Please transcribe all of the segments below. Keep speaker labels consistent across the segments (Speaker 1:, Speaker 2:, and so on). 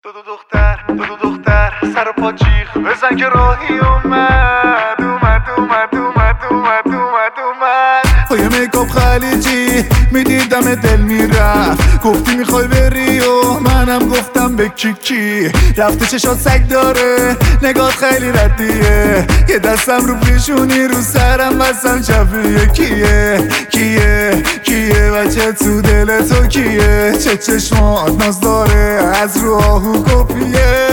Speaker 1: دو دختر سر و پا جیغ بزن که راهی اومد با یه میکاپ خلیجی میدیدم دل میرفت، گفتی میخوای بری و منم گفتم به کی رفته چشات سگ داره نگات خیلی ردیه، یه دستم رو پیشونی رو سرم بستم چپیه. کیه بچه تو دل تو کیه؟ چه چشمات ناز داره از رو آهو کپیه؟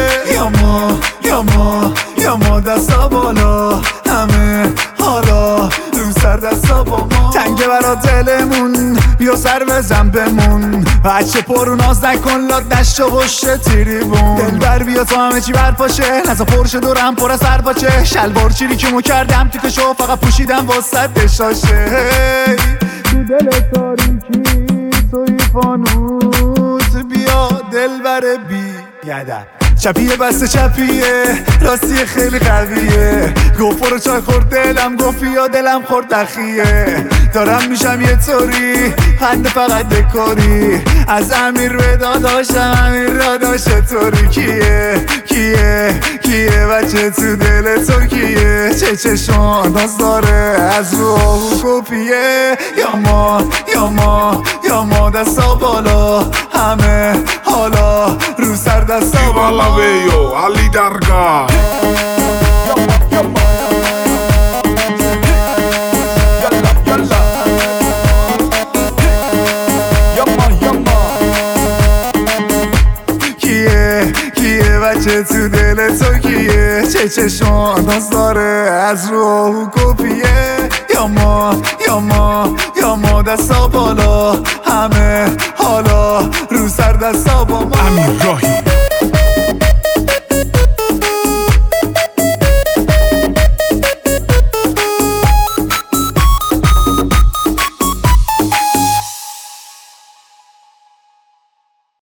Speaker 1: یا ما دستا بالا همه حالا رو سر دستا با ما تنگه برا دلمون، بیا سر بزن بمون بچه پرو ناز نکن لاد نشت و بشه تیریبون دل بر بیا تا همه چی برپاشه، نزا پرشه دورم پر از سر باچه شلوار چیری که مو کردم تیکشو فقط پوشیدم واسه دشاشه تو دل تاریکی توی فانوس بیا دل بر بی یدم چپیه بسته چپیه راستی خیلی قویه، گفت برو چای خورد دلم گفت یا دلم خورد دخیه، دارم میشم یه طوری خنده فقط دکوری از امیر به داداشم امیر داداش طوری کیه بچه تو دل تو کیه؟ چه چشمان ناز داره از رو آهو کپیه؟ یا ما دستا بالا همه حالا رو سر دستا بالا
Speaker 2: Bello, Ali Darga.
Speaker 1: کیه بچه تو دل تو کیه؟ چه چشمان ناز داره از رو آهو کپیه؟ یا ما دستا بالا همه حالا رو سر دستا با ما
Speaker 2: Amir Rahi.